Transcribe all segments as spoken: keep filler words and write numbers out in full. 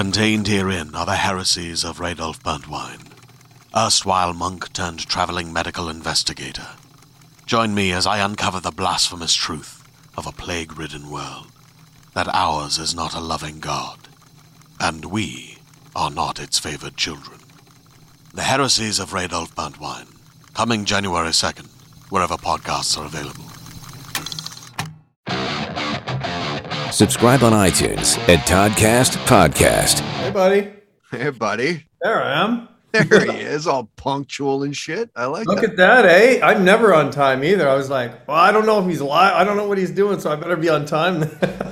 Contained herein are the heresies of Radolf Burntwine, erstwhile monk turned traveling medical investigator. Join me as I uncover the blasphemous truth of a plague-ridden world, that ours is not a loving God, and we are not its favored children. The Heresies of Radolf Burntwine, coming January second, wherever podcasts are available. Subscribe on iTunes at Toddcast Podcast. Hey, buddy. Hey, buddy. There I am. There he is, all punctual and shit. I like Look that. at that, eh? I'm never on time either. I was like, well, I don't know if he's live. I don't know what he's doing, so I better be on time.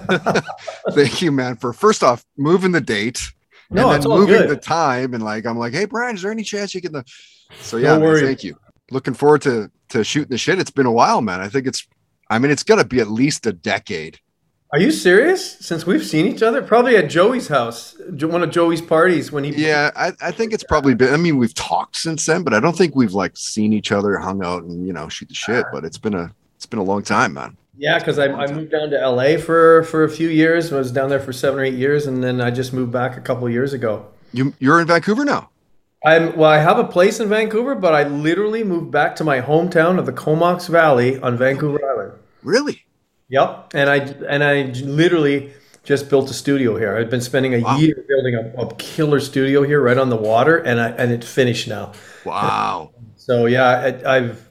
Thank you, man, for first off moving the date No, and it's then all moving good. the time. And like, I'm like, hey, Brian, is there any chance you can? The... So yeah, Don't man, worry. thank you. Looking forward to to shooting the shit. It's been a while, man. I think it's. I mean, it's gonna be at least a decade. Are you serious? Since we've seen each other? Probably at Joey's house, Jo- one of Joey's parties when he... Yeah, I, I think it's probably been. I mean, we've talked since then, but I don't think we've like seen each other, hung out, and you know, shoot the shit. But it's been a it's been a long time, man. Yeah, because I, I moved down to L A for, for a few years. I was down there for seven or eight years, and then I just moved back a couple of years ago. You you're in Vancouver now. I'm well. I have a place in Vancouver, but I literally moved back to my hometown of the Comox Valley on Vancouver Island. Really? Yep, and I and I literally just built a studio here. I've been spending a Wow. year building a, a killer studio here, right on the water, and I and it's finished now. Wow. So yeah, I, I've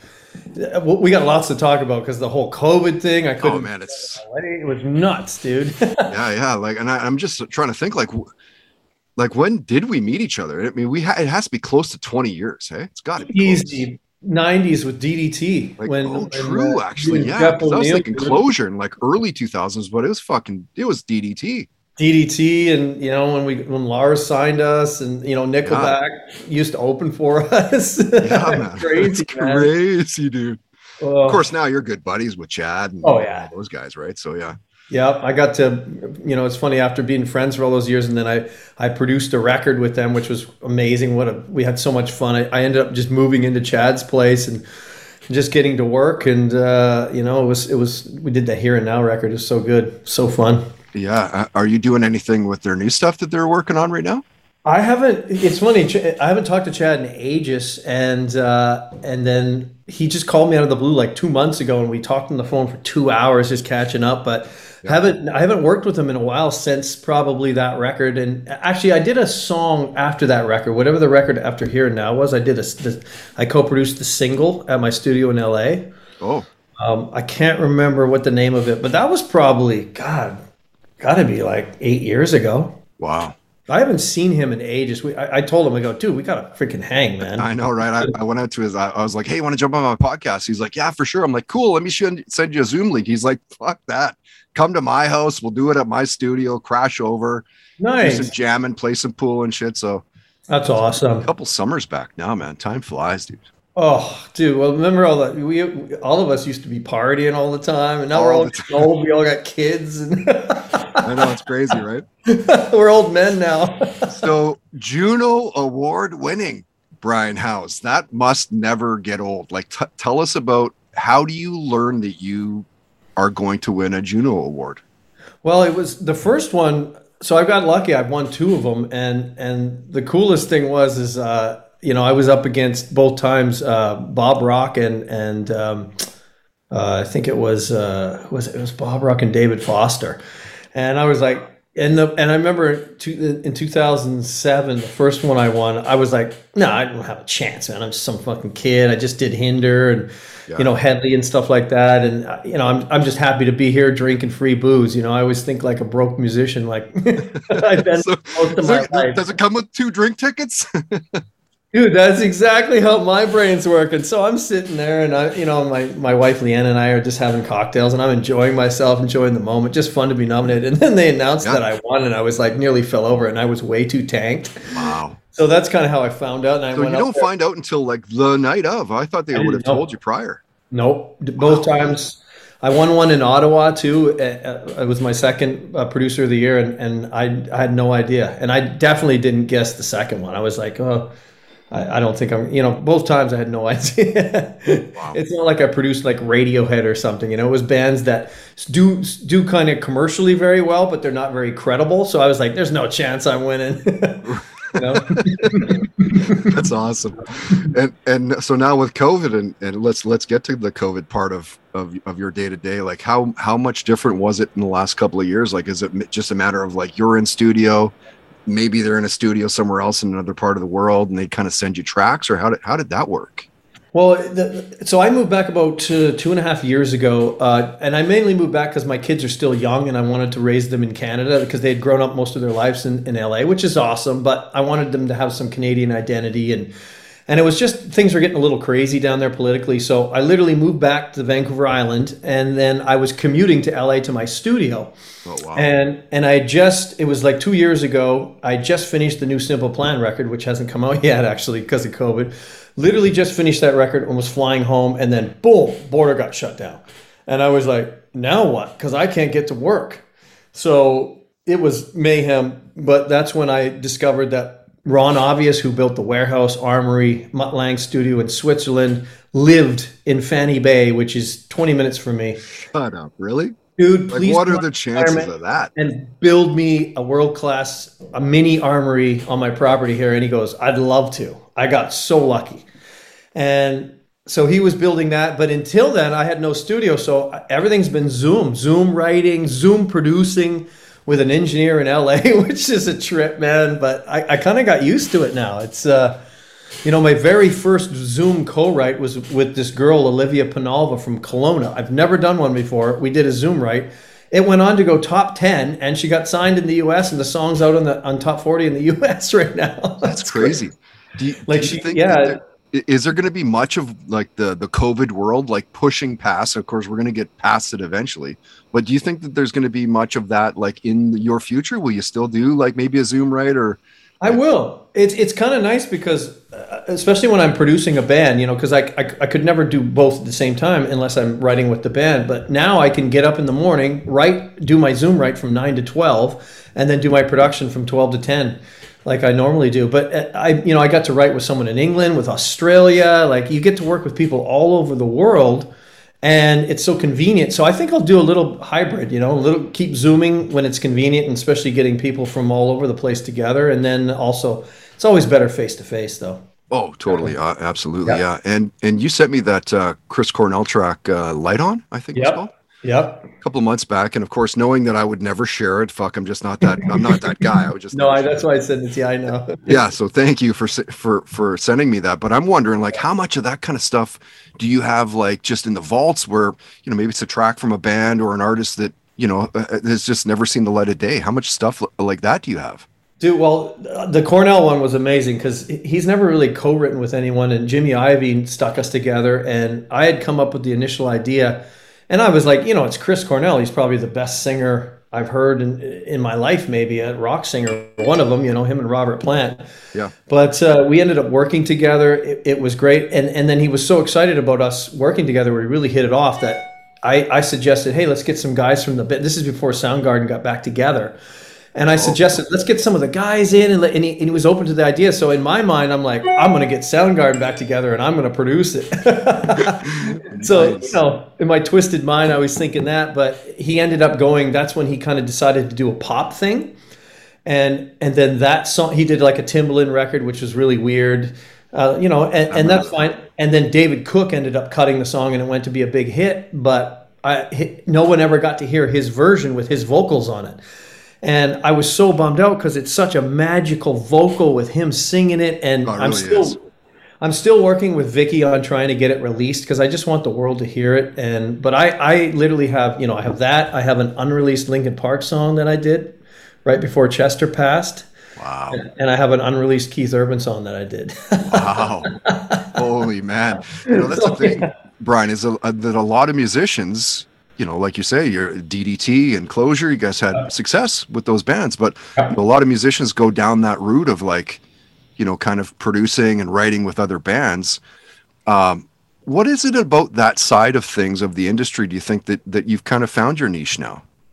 we got lots to talk about because the whole COVID thing. I couldn't. Oh man, it's. It was nuts, dude. yeah yeah like and I, i'm just trying to think like w- like when did we meet each other? I mean, we ha- it has to be close to twenty years. Hey, it's got to be close. Easy nineties with D D T. Like, when, oh when, true uh, actually, when yeah, Jeff 'cause I was O'Neill thinking did closure in like early two thousands, but it was fucking it was D D T. D D T, and you know when we when Lars signed us, and you know Nickelback used to open for us. Yeah, man. Crazy, It's man. crazy, dude. Oh. Of course, now you're good buddies with Chad and Oh, yeah. all those guys, right? So yeah. Yeah, I got to, you know, it's funny after being friends for all those years, and then I, I produced a record with them, which was amazing. What a, we had so much fun. I, I ended up just moving into Chad's place and just getting to work, and uh, you know, it was it was we did the Here and Now record. It was so good, so fun. Yeah. Uh, Are you doing anything with their new stuff that they're working on right now? I haven't. It's funny. Ch- I haven't talked to Chad in ages, and uh, and then he just called me out of the blue like two months ago, and we talked on the phone for two hours just catching up. But Yeah. haven't I haven't worked with him in a while since probably that record. And actually, I did a song after that record, whatever the record after Here and Now was. I did a. The, I co-produced the single at my studio in L A. Oh, Um, I can't remember what the name of it, but that was probably God, got to be like eight years ago. wow. I haven't seen him in ages. We, I, I told him, I go, dude, we got to freaking hang, man. I know, right? I, I went out to his. I, I was like, "Hey, you want to jump on my podcast?" He's like, "Yeah, for sure." I'm like, "Cool. Let me send send you a Zoom link." He's like, "Fuck that. Come to my house. We'll do it at my studio. Crash over, do some Nice. jamming, play some pool and shit." So That's a awesome. couple summers back now, man. Time flies, dude. Oh, dude. Well, remember all that? We, all of us used to be partying all the time, and now we're All all the time. old. We all got kids, and I know it's crazy, right? we're old men now. So Juno Award winning Brian House. That must never get old. Like, t- tell us about how do you learn that you are going to win a Juno Award? Well, it was the first one. So I got lucky. I've won two of them, and and the coolest thing was is uh, you know I was up against both times uh, Bob Rock and and um, uh, I think it was uh, was it was Bob Rock and David Foster, and I was like, and the and I remember two, in two thousand seven, the first one I won, I was like, no, I don't have a chance, man. I'm just some fucking kid. I just did Hinder and. Yeah. You know, Headley and stuff like that, and uh, you know, I'm I'm just happy to be here drinking free booze. You know, I always think like a broke musician, like I've been So, most of does, my it, life. does it come with two drink tickets? Dude, that's exactly how my brain's working. So I'm sitting there, and I, you know, my my wife Leanne and I are just having cocktails, and I'm enjoying myself, enjoying the moment. Just fun to be nominated. And then they announced Yeah. that I won, and I was like nearly fell over, and I was way too tanked. Wow. So that's kind of how I found out. And I So went you up don't there. find out until like the night of. I thought they I would didn't have know. told you prior. Nope. Both times. I won one in Ottawa too. Uh, uh, It was my second uh, producer of the year, and, and I, I had no idea. And I definitely didn't guess the second one. I was like, oh, I, I don't think I'm, you know, both times I had no idea. Wow. It's not like I produced like Radiohead or something, you know, it was bands that do do kind of commercially very well, but they're not very credible. So I was like, there's no chance I'm winning. You know? That's awesome. And and so now with COVID, and, and let's let's get to the COVID part of of, of your day to day. Like how how much different was it in the last couple of years? Like, is it just a matter of like you're in studio, maybe they're in a studio somewhere else in another part of the world, and they kind of send you tracks, or how did how did that work? Well, the, so I moved back about two, two and a half years ago, uh, and I mainly moved back because my kids are still young, and I wanted to raise them in Canada because they had grown up most of their lives in, in L A, which is awesome. But I wanted them to have some Canadian identity, and and it was just things were getting a little crazy down there politically. So I literally moved back to Vancouver Island, and then I was commuting to L A to my studio. Oh wow! And and I just it was like two years ago. I just finished the new Simple Plan record, which hasn't come out yet actually because of COVID. Literally just finished that record and was flying home, and then boom, border got shut down. And I was like, now what? Because I can't get to work. So it was mayhem. But that's when I discovered that Ron Obvious, who built the Warehouse, Armory, Mutt Lang studio in Switzerland, lived in Fanny Bay, which is twenty minutes from me. Shut up, really? Dude, like, please what are the chances of that? And build me a world-class, a mini armory on my property here. And he goes, I'd love to. I got so lucky. And so he was building that. But until then, I had no studio. So everything's been Zoom, Zoom writing, Zoom producing with an engineer in L A, which is a trip, man. But I, I kind of got used to it now. It's, uh, you know, my very first Zoom co-write was with this girl, Olivia Penalva from Kelowna. I've never done one before. We did a Zoom write. It went on to go top ten, and she got signed in the U S, and the song's out on the on top forty in the U S right now. That's, That's crazy. crazy. Do you, like do you she, think yeah. There, is there going to be much of like the the COVID world like pushing past? Of course, we're going to get past it eventually. But do you think that there's going to be much of that like in your future? Will you still do like maybe a Zoom write or? I will. It's it's kind of nice because, uh, especially when I'm producing a band, you know, because I, I I could never do both at the same time unless I'm writing with the band. But now I can get up in the morning, write, do my Zoom write from nine to twelve, and then do my production from twelve to ten, like I normally do. But I, you know, I got to write with someone in England, with Australia. Like you get to work with people all over the world. And it's so convenient. So I think I'll do a little hybrid, you know, a little keep Zooming when it's convenient, and especially getting people from all over the place together. And then also, it's always better face to face, though. Oh, totally, uh, absolutely, yeah. yeah. And and you sent me that uh, Chris Cornell track, uh, "Light On," I think yep. it's called. Yep. A couple of months back, and of course, knowing that I would never share it, fuck, I'm just not that. I'm not that guy. I would just no. I, that's why I sent it to you. I know. Yeah. So thank you for for for sending me that. But I'm wondering, like, how much of that kind of stuff do you have, like, just in the vaults, where you know maybe it's a track from a band or an artist that you know has just never seen the light of day? How much stuff like that do you have? Dude, well, the Cornell one was amazing because he's never really co-written with anyone, and Jimmy Iovine stuck us together, and I had come up with the initial idea. And I was like, you know, it's Chris Cornell. He's probably the best singer I've heard in in my life, maybe a rock singer, one of them, you know, him and Robert Plant. Yeah. But uh, we ended up working together. It, it was great. And and then he was so excited about us working together. We really hit it off that I, I suggested, hey, let's get some guys from the band. This is before Soundgarden got back together. And I suggested, let's get some of the guys in, and, and, he, and he was open to the idea. So in my mind, I'm like, I'm going to get Soundgarden back together, and I'm going to produce it. So, nice. You know, in my twisted mind, I was thinking that, but he ended up going, that's when he kind of decided to do a pop thing. And and then that song, he did like a Timbaland record, which was really weird, uh, you know, and, and that's fine. And then David Cook ended up cutting the song, and it went to be a big hit, but I, no one ever got to hear his version with his vocals on it. And I was so bummed out because it's such a magical vocal with him singing it. And oh, it really I'm still is. I'm still working with Vicky on trying to get it released because I just want the world to hear it. And but I, I literally have, you know, I have that. I have an unreleased Linkin Park song that I did right before Chester passed. Wow. And, and I have an unreleased Keith Urban song that I did. Wow. Holy man. You know, that's the thing, Brian, is a, a, that a lot of musicians, you know, like you say, your D D T and Closure, you guys had success with those bands, but a lot of musicians go down that route of like, you know, kind of producing and writing with other bands. Um, what is it about that side of things of the industry? Do you think that, that you've kind of found your niche now?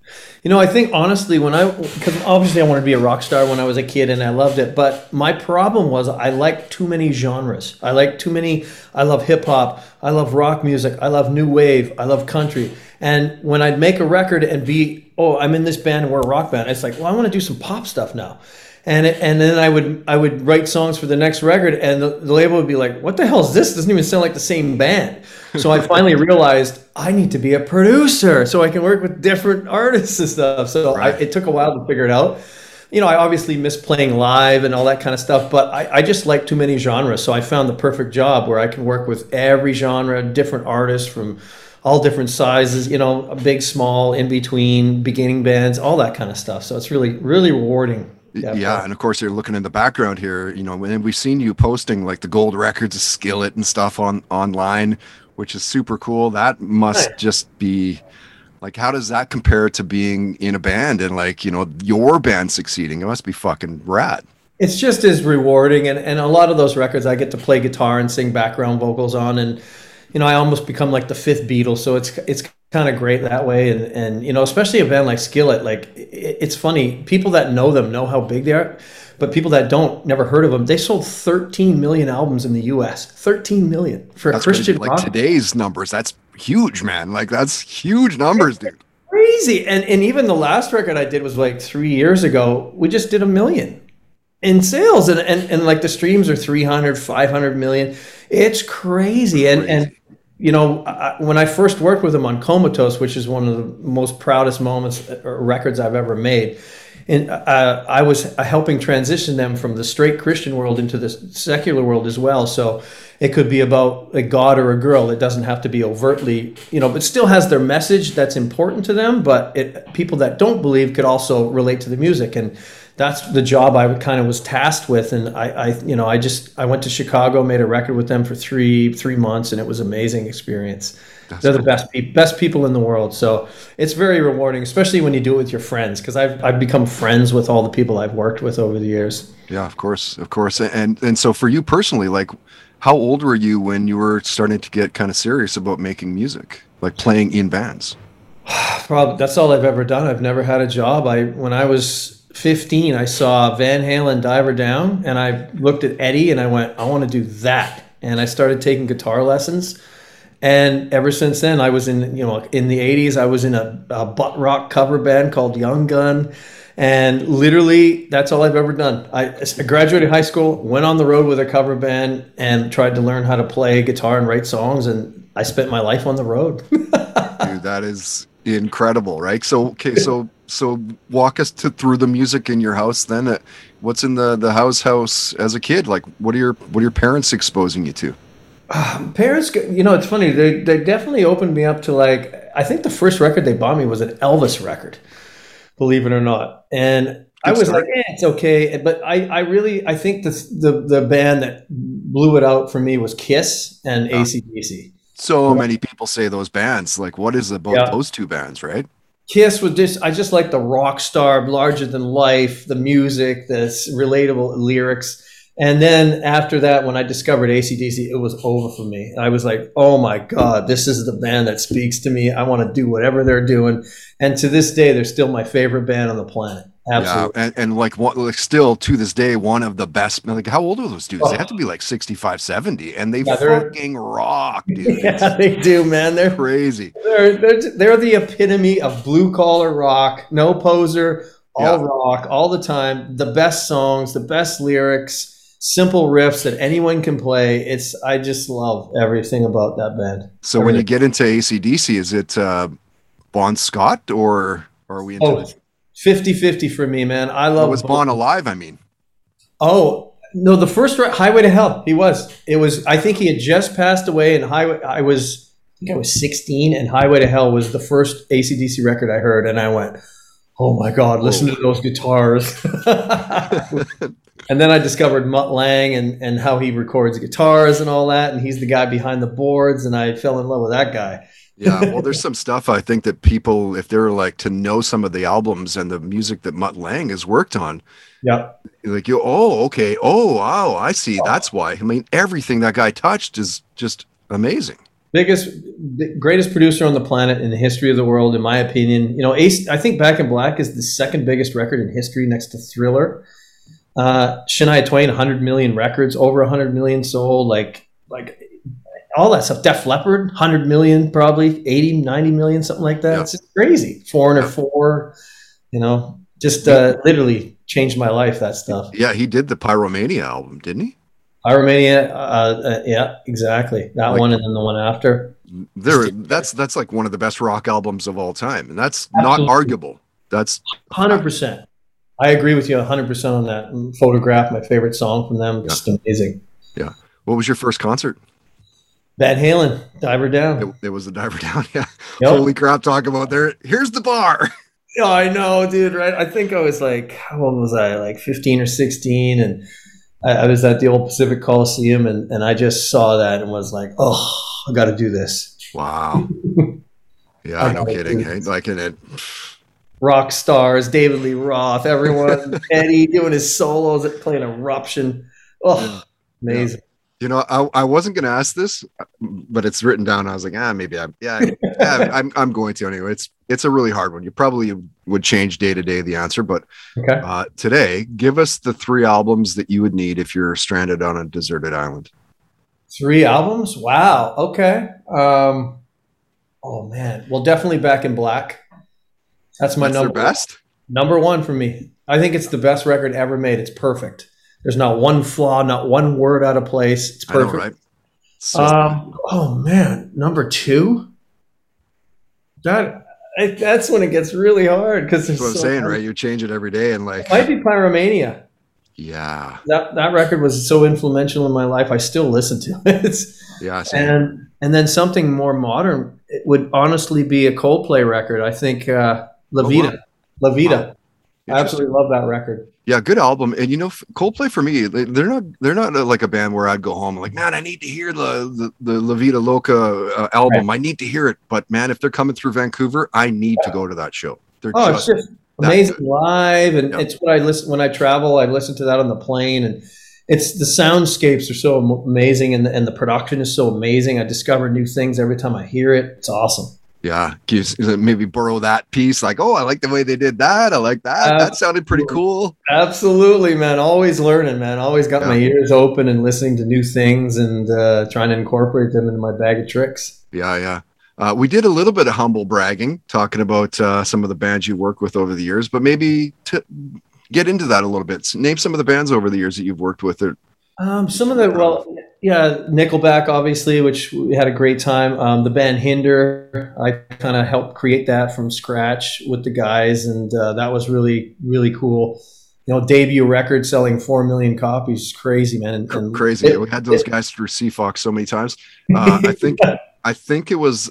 You know, I think honestly, when I, because obviously I wanted to be a rock star when I was a kid and I loved it, but my problem was I liked too many genres. I like too many, I love hip hop, I love rock music, I love new wave, I love country. And when I'd make a record and be, oh, I'm in this band and we're a rock band, it's like, well, I want to do some pop stuff now. And it, and then I would I would write songs for the next record, and the, the label would be like, "What the hell is this? Doesn't even sound like the same band." So I finally realized I need to be a producer so I can work with different artists and stuff. So right. I, it took a while to figure it out. You know, I obviously miss playing live and all that kind of stuff, but I, I just like too many genres. So I found the perfect job where I can work with every genre, different artists from all different sizes, you know, big, small, in between, beginning bands, all that kind of stuff. So it's really, really rewarding. Yeah, yeah, and of course you're looking in the background here, you know, and we've seen you posting like the gold records, Skillet and stuff on online, which is super cool. That must right. just be like, how does that compare to being in a band and like, you know, your band succeeding? It must be fucking rad. It's just as rewarding, and, and a lot of those records I get to play guitar and sing background vocals on, and you know, I almost become like the fifth Beatle, so it's it's kind of great that way. And and you know, especially a band like Skillet, like it, it's funny, people that know them know how big they are, but people that don't, never heard of them. They sold thirteen million albums in the U S thirteen million for that's a Christian like rock. Today's numbers. That's huge, man. Like that's huge numbers, dude. Crazy. And and even the last record I did was like three years ago. We just did a million in sales, and and, and like the streams are three hundred, five hundred million. It's crazy. And crazy. and you know, I, when I first worked with him on Comatose, which is one of the most proudest moments or records I've ever made, and uh, I was helping transition them from the straight Christian world into the secular world as well. So it could be about a God or a girl. It doesn't have to be overtly, you know, but still has their message that's important to them. But it, people that don't believe could also relate to the music. And that's the job I kind of was tasked with. And I, I, you know, I just, I went to Chicago, made a record with them for three, three months, and it was an amazing experience. That's They're cool. the best, pe- best people in the world. So it's very rewarding, especially when you do it with your friends, because I've, I've become friends with all the people I've worked with over the years. Yeah, of course, of course. And, and so for you personally, like, how old were you when you were starting to get kind of serious about making music, like playing in bands? Probably, that's all I've ever done. I've never had a job. I, when I was fifteen, I saw Van Halen Diver Down, and I looked at Eddie and I went, I want to do that. And I started taking guitar lessons. And ever since then, I was in, you know, in the eighties, I was in a, a butt rock cover band called Young Gun. And literally, that's all I've ever done. I, I graduated high school, went on the road with a cover band, and tried to learn how to play guitar and write songs. And I spent my life on the road. Dude, that is incredible, right? So, okay, so so walk us to, through the music in your house then. Uh, what's in the, the house house as a kid? Like, what are your what are your parents exposing you to? Um, parents, you know, it's funny. They they definitely opened me up to, like, I think the first record they bought me was an Elvis record, believe it or not. And Good I was start. like, eh, it's okay. But I, I really, I think the, the the band that blew it out for me was Kiss and yeah. A C D C. So yeah. many people say those bands. Like, what is it about yeah. those two bands, right? Kiss was just, I just like the rock star, larger than life, the music, the relatable lyrics. And then after that, when I discovered A C D C, it was over for me. I was like, oh my God, this is the band that speaks to me. I want to do whatever they're doing. And to this day, they're still my favorite band on the planet. Absolutely. Yeah, and, and like, what, like still to this day, one of the best. Like, how old are those dudes? Oh. They have to be like sixty-five, seventy, and they yeah, fucking rock, dude. Yeah, they do, man. They're crazy. They're, they're, they're the epitome of blue collar rock, no poser, all yeah. rock, all the time. The best songs, the best lyrics, simple riffs that anyone can play. It's, I just love everything about that band. So everything. When you get into A C D C, is it uh, Bon Scott or, or are we into oh, it? fifty-fifty for me, man. I love. Oh, was Bon alive? I mean. Oh no, the first re- Highway to Hell. He was. It was. I think he had just passed away, and Highway. I was. I think I was sixteen, and Highway to Hell was the first A C D C record I heard, and I went, "Oh my God, listen oh. to those guitars." And then I discovered Mutt Lange and and how he records guitars and all that, and he's the guy behind the boards, and I fell in love with that guy. Yeah, well, there's some stuff I think that people, if they're like to know some of the albums and the music that Mutt Lange has worked on, yeah, like you, oh, okay, oh, wow, I see, that's why. I mean, everything that guy touched is just amazing. biggest, greatest producer on the planet in the history of the world, in my opinion. You know, Ace. I think Back in Black is the second biggest record in history, next to Thriller. Uh, Shania Twain, one hundred million records, over one hundred million sold, like like all that stuff. Def Leppard, one hundred million, probably eighty, ninety million, something like that. Yeah. It's just crazy. Foreigner yeah. four, you know, just uh, literally changed my life, that stuff. Yeah, he did the Pyromania album, didn't he? Pyromania, uh, uh, yeah, exactly. That like, one and then the one after. There, that's that's like one of the best rock albums of all time, and that's Absolutely. Not arguable. That's one hundred percent. I agree with you one hundred percent on that. Photograph, my favorite song from them. Yeah. Just amazing. Yeah. What was your first concert? Van Halen, Diver Down. It, it was the Diver Down, yeah. Yep. Holy crap, talk about there. Here's the bar. Oh, I know, dude, right? I think I was like, how old was I? Like fifteen or sixteen, and I, I was at the old Pacific Coliseum, and, and I just saw that and was like, oh, I got to do this. Wow. Yeah, no kidding. Hey, like in it. Rock stars, David Lee Roth, everyone, Eddie doing his solos, playing Eruption. Oh, yeah. Amazing. Yeah. You know, I, I wasn't going to ask this, but it's written down. I was like, ah, maybe I'm, yeah, yeah I'm, I'm going to anyway. It's, it's a really hard one. You probably would change day to day the answer, but okay. uh, today, give us the three albums that you would need if you're stranded on a deserted island. Three albums? Wow. Okay. Um, oh man. Well, definitely Back in Black. That's my That's number their best? Number one for me. I think it's the best record ever made. It's perfect. There's not one flaw, not one word out of place. It's perfect. I know, right? So um, oh man, number two. That I, that's when it gets really hard because that's what I'm so saying, hard. Right? You change it every day, and like it might be Pyromania. Yeah, that that record was so influential in my life. I still listen to it. Yeah, same. and and then something more modern. It would honestly be a Coldplay record. I think uh, La Vida. Oh, wow. La Vida. Wow. I absolutely love that record. Yeah, good album. And you know, Coldplay for me, they're not they're not like a band where I'd go home like, man, I need to hear the the, the La Vida Loca uh, album. Right. I need to hear it. But man, if they're coming through Vancouver, I need yeah. to go to that show. They're oh, just, it's just amazing live, and yeah. it's what I listen when I travel. I listen to that on the plane, and it's the soundscapes are so amazing, and the, and the production is so amazing. I discover new things every time I hear it. It's awesome. Yeah, maybe borrow that piece. Like, oh, I like the way they did that. I like that. Absolutely. That sounded pretty cool. Absolutely, man. Always learning, man. Always got yeah. my ears open and listening to new things and uh, trying to incorporate them into my bag of tricks. Yeah, yeah. Uh, we did a little bit of humble bragging, talking about uh, some of the bands you worked with over the years, but maybe to get into that a little bit. Name some of the bands over the years that you've worked with. Or- um, some of the, well, yeah, Nickelback, obviously, which we had a great time. Um, the band Hinder, I kind of helped create that from scratch with the guys, and uh, that was really, really cool. You know, debut record selling four million copies, crazy, man. And, and crazy. It, we had those it, guys through C Fox so many times. Uh, I think, I think it was,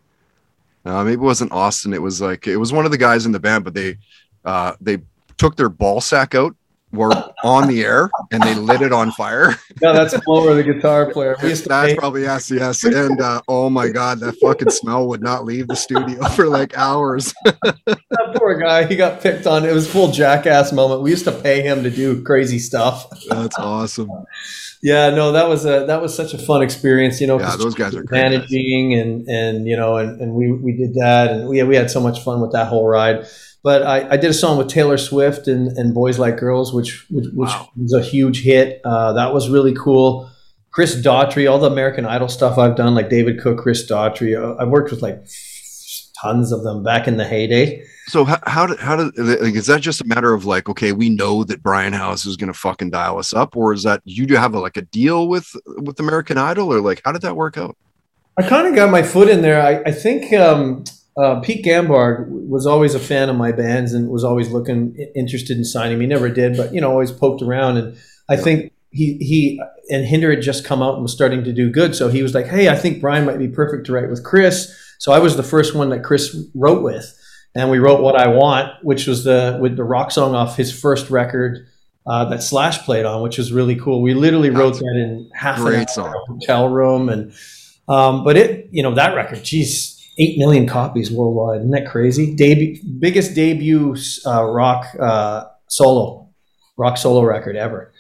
uh, maybe it wasn't Austin. It was like, it was one of the guys in the band, but they, uh, they took their ball sack out. Were on the air and they lit it on fire. No, that's Flower, the guitar player. We used to that's pay- probably yes, yes. And uh, oh my god, that fucking smell would not leave the studio for like hours. That poor guy, he got picked on. It was full jackass moment. We used to pay him to do crazy stuff. That's awesome. Yeah, no, that was a that was such a fun experience. You know, yeah, those guys are managing guys. and and you know, and, and we we did that, and we we had so much fun with that whole ride. But I, I did a song with Taylor Swift and, and Boys Like Girls, which which, which wow. was a huge hit. Uh, that was really cool. Chris Daughtry, all the American Idol stuff I've done, like David Cook, Chris Daughtry. I've worked with like tons of them back in the heyday. So how how did, how did like, is that just a matter of like, okay, we know that Brian House is going to fucking dial us up, or is that you do have a, like a deal with with American Idol, or like how did that work out? I kind of got my foot in there. I, I think. Um, Uh, Pete Gambard was always a fan of my bands and was always looking interested in signing me. Never did, but you know, always poked around. And I yeah. think he he and Hinder had just come out and was starting to do good. So he was like, "Hey, I think Brian might be perfect to write with Chris." So I was the first one that Chris wrote with, and we wrote "What I Want," which was the with the rock song off his first record uh, that Slash played on, which was really cool. We literally That's wrote that in half an hour in a hotel room, and um, but it you know that record, geez. Eight million copies worldwide. Isn't that crazy? Debut, biggest debut uh, rock uh, solo, rock solo record ever.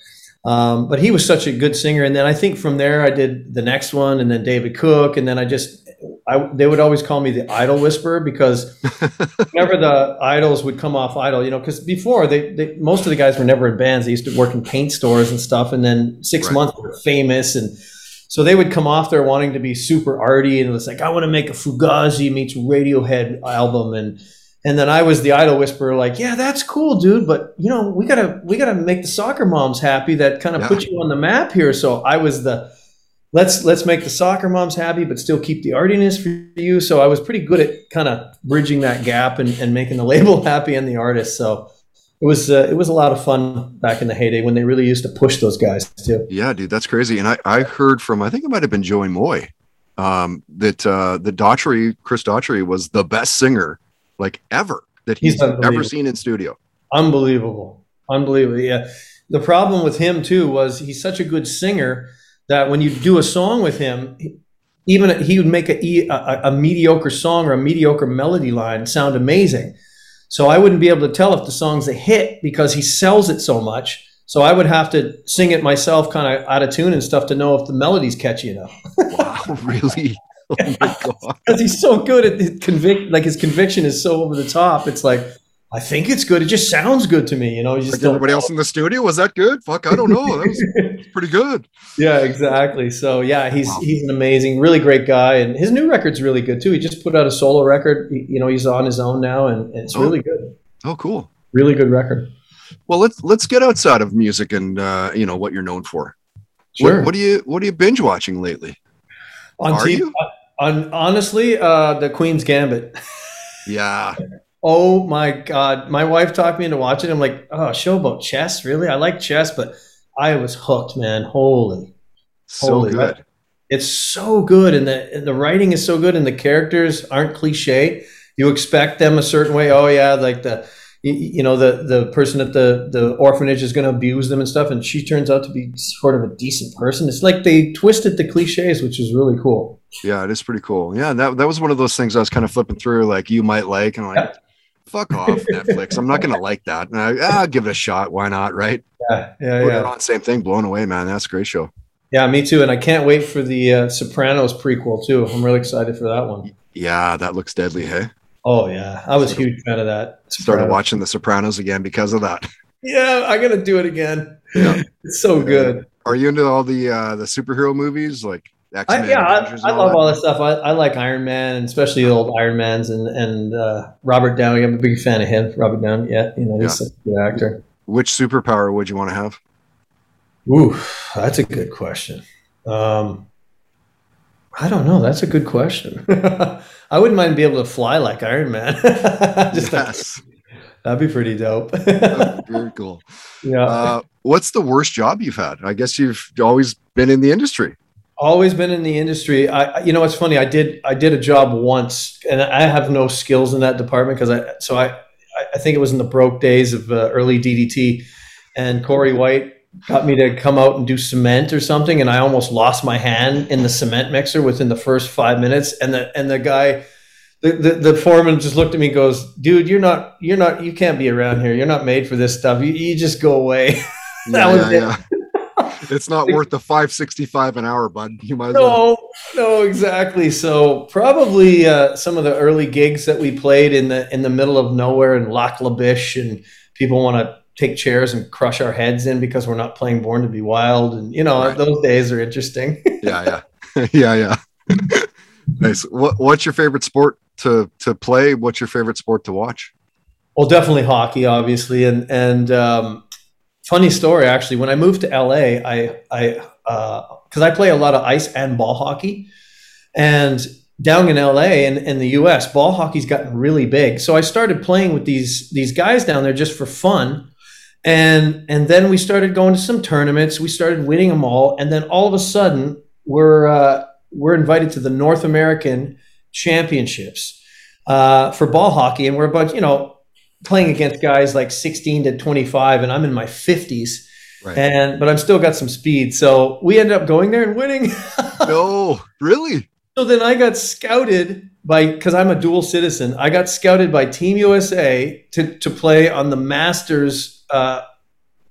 Um, but he was such a good singer. And then I think from there I did the next one, and then David Cook, and then I just I, they would always call me the Idol Whisperer, because whenever the idols would come off Idol, you know, because before they, they most of the guys were never in bands. They used to work in paint stores and stuff, and then six Right. months they were famous, and so they would come off there wanting to be super arty, and it was like, I want to make a Fugazi meets Radiohead album, and and then I was the Idol Whisperer, like, yeah, that's cool, dude, but you know, we gotta we gotta make the soccer moms happy that kind of Yeah. put you on the map here. So I was the let's let's make the soccer moms happy, but still keep the artiness for you. So I was pretty good at kind of bridging that gap and, and making the label happy and the artist. So it was uh, it was a lot of fun back in the heyday when they really used to push those guys too. Yeah, dude, that's crazy. And I, I heard from, I think it might have been Joey Moy, um, that uh, the Daughtry, Chris Daughtry, was the best singer like ever that he's, He's ever unbelievable. seen in studio. Unbelievable. Unbelievable. Yeah. The problem with him too was he's such a good singer that when you do a song with him, even he would make a, a, a mediocre song or a mediocre melody line sound amazing. So I wouldn't be able to tell if the song's a hit because he sells it so much. So I would have to sing it myself kind of out of tune and stuff to know if the melody's catchy enough. Wow, really? Oh my God. Because he's so good at his convict, like his conviction is so over the top. It's like, I think it's good. It just sounds good to me, you know. You just Like don't everybody know. else in the studio, was that good? Fuck, I don't know. That was, that was pretty good. Yeah, exactly. So yeah, he's Wow. he's an amazing, really great guy, and his new record's really good too. He just put out a solo record. He- You know, he's on his own now, and, and it's Oh. really good. Oh, cool. Really good record. Well, let's let's get outside of music and uh, you know what you're known for. Sure. What, what do you what are you binge watching lately? On Are T V, you? on honestly, uh, the Queen's Gambit. Yeah. Oh my God, my wife talked me into watching. I'm like, oh, a show about chess, really? I like chess, but I was hooked, man. Holy, So Holy good. right. It's so good, and the and the writing is so good, and the characters aren't cliche. You expect them a certain way. Oh yeah, like the you, you know the the person at the the orphanage is going to abuse them and stuff, and she turns out to be sort of a decent person. It's like they twisted the cliches, which is really cool. Yeah, it is pretty cool. Yeah, that that was one of those things I was kind of flipping through, like you might like, and I'm like, fuck off, Netflix. I'm not gonna like that. And I, ah, I'll give it a shot. Why not? Right? Yeah, yeah, Put it yeah. on, same thing. Blown away, man. That's a great show. Yeah, me too. And I can't wait for the uh, Sopranos prequel too. I'm really excited for that one. Yeah, that looks deadly. Hey, Oh yeah, I was a huge fan of that. started Sopranos. watching The Sopranos again because of that. Yeah, I gotta do it again. Yeah. It's so good. Are you into all the uh, the superhero movies like X-Men? I, yeah, I, Avengers, I and love that? all that stuff. I, I like Iron Man, and especially the old Iron Mans, and and uh, Robert Downey. I'm a big fan of him, Robert Downey. Yeah, you know, he's Yeah. such a good actor. Which superpower would you want to have? Ooh, that's a good question. Um, I don't know. That's a good question. I wouldn't mind being able to fly like Iron Man. Just like- Yes, that'd be pretty dope. very cool. yeah. Uh, what's the worst job you've had? I guess you've always been in the industry. Always been in the industry. I, I- you know, it's funny. I did, I did a job once, and I have no skills in that department because I, so I, I- I think it was in the broke days of uh, early D D T, and Corey White got me to come out and do cement or something, and I almost lost my hand in the cement mixer within the first five minutes. And the and the guy, the, the, the foreman just looked at me and goes, "Dude, you're not, you're not, you can't be around here. You're not made for this stuff. You, you just go away." That was it. It's not worth the five sixty-five an hour, bud. You might as well. No, no, exactly. So probably uh, some of the early gigs that we played in the in the middle of nowhere in Lac La Biche, and people want to take chairs and crush our heads in because we're not playing Born to Be Wild, and you know Right. those days are interesting. Yeah, yeah, yeah, yeah. Nice. What What's your favorite sport to to play? What's your favorite sport to watch? Well, definitely hockey, obviously, and and um, funny story actually. When I moved to L A, I I because I play a lot of ice and ball hockey, and down in L A and in the U S, ball hockey's gotten really big. So I started playing with these these guys down there just for fun, and and then we started going to some tournaments. We started winning them all, and then all of a sudden we're uh, we're invited to the North American Championships uh, for ball hockey, and we're a bunch, you know, playing against guys like sixteen to twenty-five, and I'm in my fifties, Right. and but I'm still got some speed. So we ended up going there and winning. No, really? So then I got scouted by, because I'm a dual citizen, I got scouted by Team U S A to to play on the Masters uh,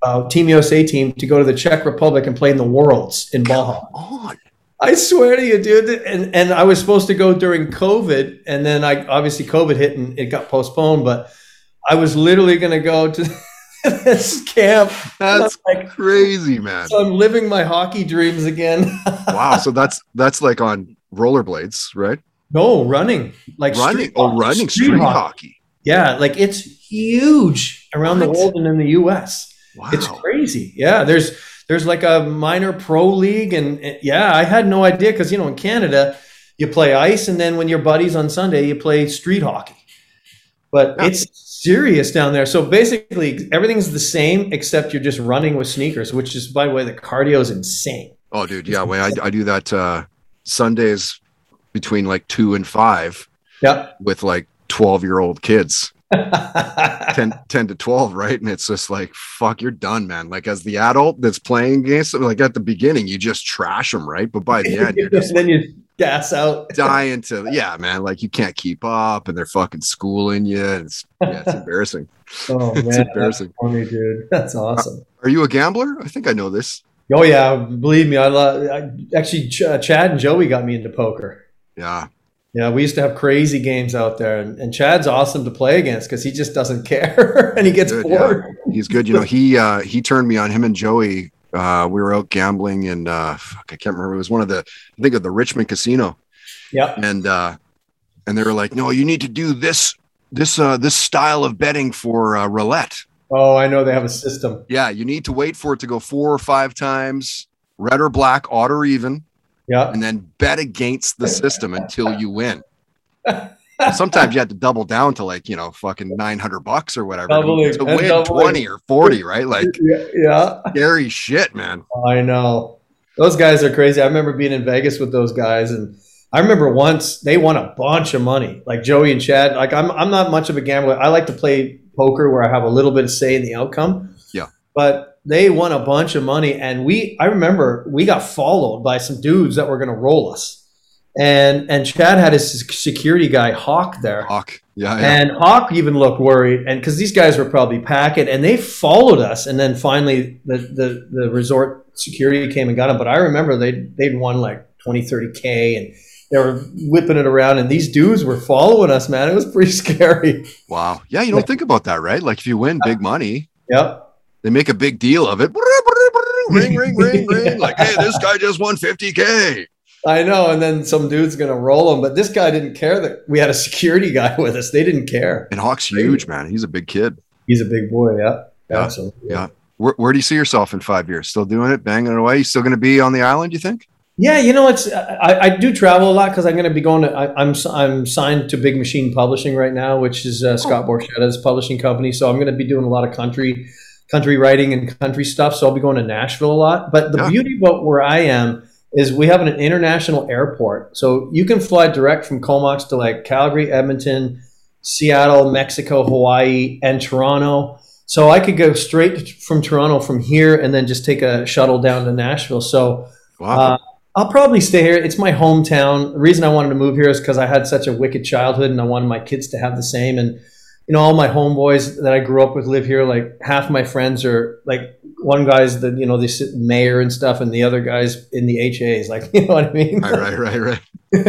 uh, Team U S A team to go to the Czech Republic and play in the Worlds in Baja. On. I swear to you, dude. And and I was supposed to go during COVID, and then I obviously COVID hit and it got postponed. But I was literally going to go to this camp. That's like, crazy, man. So I'm living my hockey dreams again. Wow. So that's that's like on rollerblades, right? No, running. Like Running. street Oh, hockey. running street, hockey. hockey. Yeah, like it's huge around What? the world and in the U S. Wow. It's crazy. Yeah, there's there's like a minor pro league, and, and yeah, I had no idea because you know in Canada you play ice, and then when your buddies on Sunday you play street hockey. But Yeah. it's serious down there. So basically everything's the same except you're just running with sneakers, which is, by the way, the cardio is insane. Oh, dude. Yeah. When I, I do that uh, Sundays between like two and five Yeah. with like twelve year old kids, ten, ten to twelve. Right. And it's just like, fuck, you're done, man. Like as the adult that's playing against them, like at the beginning, you just trash them. Right. But by the end, you're just then you gas out. dying to, yeah, man. Like you can't keep up and they're fucking schooling you. And it's, yeah, it's embarrassing. Oh man, It's that's embarrassing. funny, dude. That's awesome. Are you a gambler? I think I know this. Oh yeah, believe me, I love. I, actually, Ch- uh, Chad and Joey got me into poker. Yeah. Yeah, we used to have crazy games out there, and, and Chad's awesome to play against because he just doesn't care and he gets Good, bored. yeah. He's good. You know, he uh he turned me on. Him and Joey. Uh, we were out gambling and uh, fuck, I can't remember. It was one of the I think of the Richmond Casino, Yeah, and uh, and they were like, no, you need to do this this uh this style of betting for uh, roulette. oh, I know they have a system. Yeah, you need to wait for it to go four or five times, red or black, odd or even, Yeah, and then bet against the system until you win. Sometimes you had to double down to like, you know, fucking nine hundred bucks or whatever Doubling to, to and win doubling. twenty or forty, right? Like yeah, yeah. scary shit, man. I know. Those guys are crazy. I remember being in Vegas with those guys, and I remember once they won a bunch of money. Like Joey and Chad. Like I'm, I'm not much of a gambler. I like to play poker where I have a little bit of say in the outcome. Yeah. But they won a bunch of money, and we. I remember we got followed by some dudes that were going to roll us, and and Chad had his security guy Hawk there. Hawk. Yeah, yeah. And Hawk even looked worried, and because these guys were probably packing, and they followed us, and then finally the, the, the resort security came and got them. But I remember they they'd won like twenty, thirty K, and they were whipping it around, and these dudes were following us, man. It was pretty scary. Wow. Yeah, you don't think about that, right? Like if you win big money, Yep. they make a big deal of it. Ring, ring, ring, ring. Like, hey, this guy just won fifty K. I know, and then some dude's gonna roll them, but this guy didn't care that we had a security guy with us. They didn't care. And Hawk's huge, man. He's a big kid. He's a big boy, yeah. Yeah, Absolutely. Yeah. Where, where do you see yourself in five years? Still doing it, banging it away? You still going to be on the island, you think? Yeah, you know, it's I, I do travel a lot because I'm going to be going to. I, I'm I'm signed to Big Machine Publishing right now, which is uh, Scott Borchetta's publishing company. So I'm going to be doing a lot of country, country writing and country stuff. So I'll be going to Nashville a lot. But the Yeah. beauty about where I am is we have an international airport, so you can fly direct from Comox to like Calgary, Edmonton, Seattle, Mexico, Hawaii, and Toronto. So I could go straight from Toronto from here and then just take a shuttle down to Nashville. So. Wow. Uh, I'll probably stay here. It's my hometown. The reason I wanted to move here is because I had such a wicked childhood, and I wanted my kids to have the same. And you know, all my homeboys that I grew up with live here. Like half my friends are like one guy's the you know the mayor and stuff, and the other guy's in the H As. Like you know what I mean? right, right, right, right.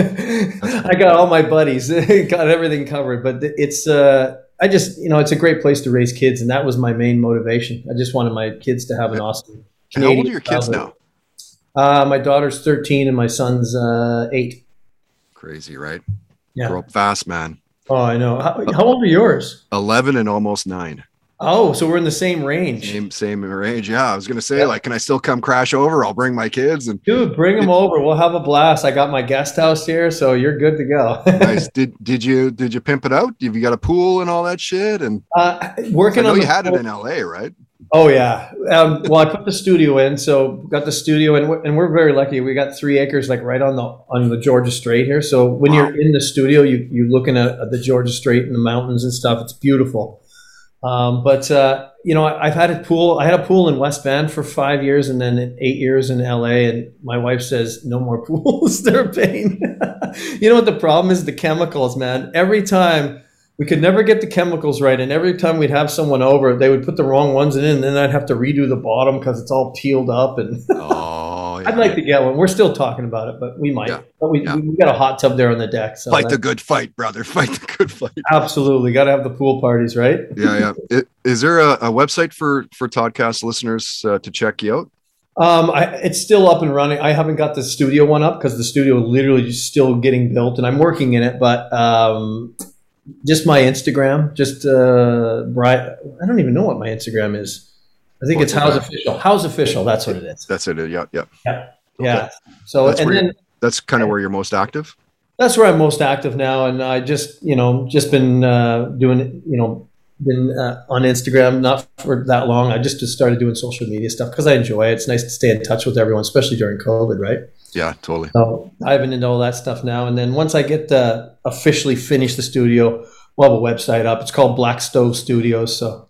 I got all my buddies, got everything covered. But it's uh, I just you know it's a great place to raise kids, and that was my main motivation. I just wanted my kids to have an awesome. And how old are Canadian your kids childhood. now? Uh, my daughter's thirteen and my son's uh, eight. Crazy, right? Yeah. Grow up fast, man. Oh, I know. How, how old are yours? eleven and almost nine. Oh, so we're in the same range. Same, same range. Yeah, I was gonna say, like, can I still come crash over? I'll bring my kids and Dude, bring them over. We'll have a blast. I got my guest house here, so you're good to go. nice. Did did you did you pimp it out? Have you got a pool and all that shit? And uh, I working know on you the had it in L A, right? Oh yeah. Um, well, I put the studio in, so got the studio, and we're, and we're very lucky. We got three acres, like right on the on the Georgia Strait here. So when Wow. you're in the studio, you you're looking at, at the Georgia Strait and the mountains and stuff. It's beautiful. Um, but uh, you know, I, I've had a pool. I had a pool in West Bend for five years, and then eight years in L A. And my wife says no more pools. They're a pain. You know what the problem is? The chemicals, man. Every time we could never get the chemicals right. And every time we'd have someone over, they would put the wrong ones in, and then I'd have to redo the bottom because it's all peeled up. And Oh, yeah. I'd like to get one. We're still talking about it, but we might. Yeah. But we, Yeah. we got a hot tub there on the deck. So Fight that- the good fight, brother. Fight the good fight. Absolutely. Got to have the pool parties, right? Yeah, yeah. I- Is there a, a website for for Toddcast listeners uh, to check you out? Um, I, it's still up and running. I haven't got the studio one up because the studio literally is still getting built, and I'm working in it. But um, just my Instagram, just uh, Brian. I don't even know what my Instagram is. I think What's it's House that? Official. House Official. That's what it is. That's it. Yeah, yeah. Yeah. Yeah. So That's and where then you- That's kind of where you're most active. that's where I'm most active now, and I just you know just been uh, doing you know. been uh, on Instagram, not for that long. I just, just started doing social media stuff because I enjoy it. It's nice to stay in touch with everyone, especially during COVID, right? Yeah, totally. So I've been into all that stuff now. And then once I get uh, officially finished the studio, we'll have a website up. It's called Black Stove Studios. So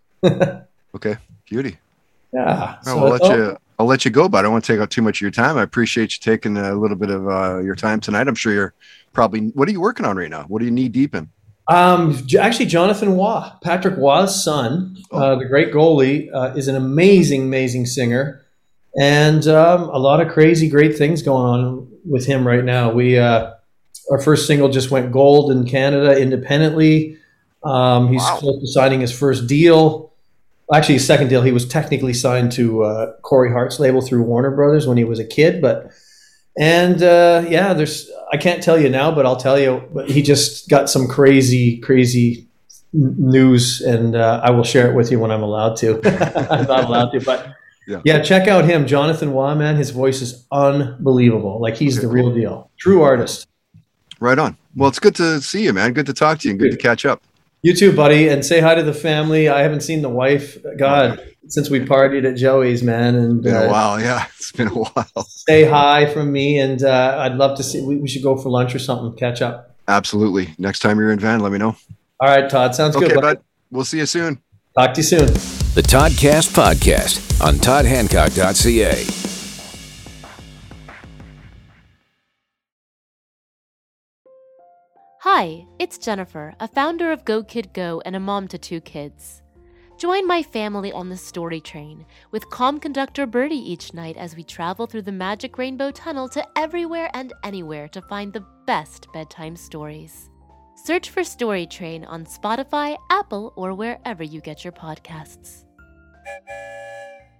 Okay, beauty. yeah. All So right, well, I'll it's let all- you. I'll let you go, but I don't want to take up too much of your time. I appreciate you taking a little bit of uh, your time tonight. I'm sure you're probably. What are you working on right now? What are you knee deep in? Um, J- actually, Jonathan Waugh, Patrick Waugh's son, uh, the great goalie, uh, is an amazing, amazing singer, and um, a lot of crazy, great things going on with him right now. We uh, our first single just went gold in Canada independently. Um, he's Wow. close to signing his first deal. Actually, his second deal. He was technically signed to uh, Corey Hart's label through Warner Brothers when he was a kid, but. And uh, yeah, there's I can't tell you now, but I'll tell you. But he just got some crazy, crazy n- news, and uh, I will share it with you when I'm allowed to. I'm not allowed to, but Yeah. yeah. check out him, Jonathan Waugh. Man, his voice is unbelievable. Like he's Okay, the real deal, true artist. Right on. Well, it's good to see you, man. Good to talk to you and good to catch up. You too, buddy, and say hi to the family. I haven't seen the wife, God, since we partied at Joey's, man. And Been a uh, while. Yeah, it's been a while. say hi from me, and uh, I'd love to see. We, we should go for lunch or something, catch up. Absolutely. Next time you're in Van, let me know. All right, Todd. Sounds Okay, good. buddy. bud. We'll see you soon. Talk to you soon. The Toddcast Podcast on todd hancock dot c a. Hi, it's Jennifer, a founder of Go Kid Go and a mom to two kids. Join my family on the story train with calm conductor Birdie each night as we travel through the magic rainbow tunnel to everywhere and anywhere to find the best bedtime stories. Search for Story Train on Spotify, Apple, or wherever you get your podcasts.